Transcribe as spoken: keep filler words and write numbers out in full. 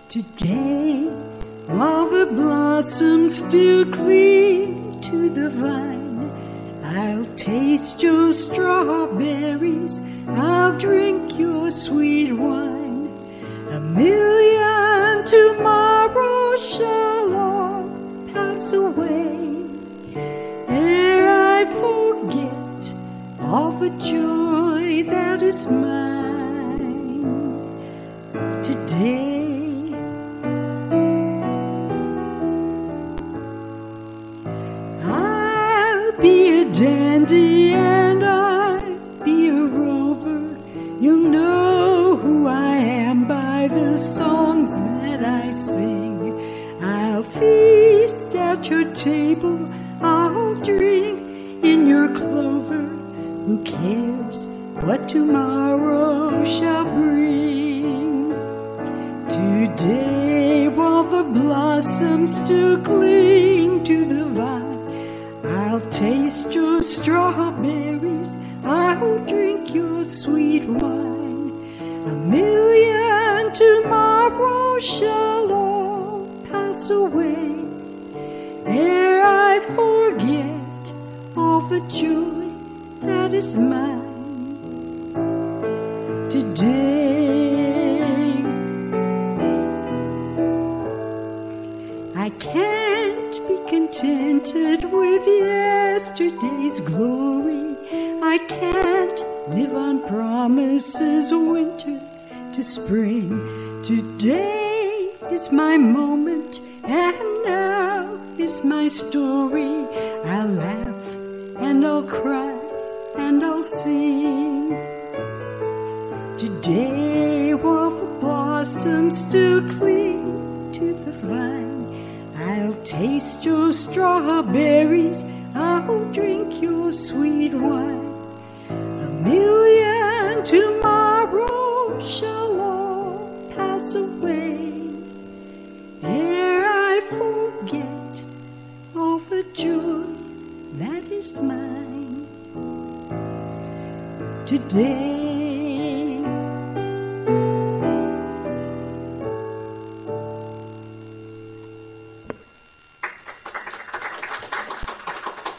Today, while the blossoms still cling to the vine, I'll taste your strawberries, I'll drink your sweet wine. A million tomorrows shall all pass away ere I forget all the joy that is mine today. Be a dandy and I'll be a rover. You'll know who I am by the songs that I sing. I'll feast at your table, I'll drink in your clover. Who cares what tomorrow shall bring? Today, while the blossoms still cling to the vine, I'll taste your strawberries, I'll drink your sweet wine. A million tomorrows shall all pass away ere I forget all the joy that is mine today. I can't be contented with yesterday's glory. I can't live on promises, winter to spring. Today is my moment, and now is my story. I'll laugh, and I'll cry, and I'll sing. Today, while the blossoms still cling to the vine, I'll taste your strawberries, I'll drink your sweet wine. A million tomorrows shall all pass away ere I forget all the joy that is mine today.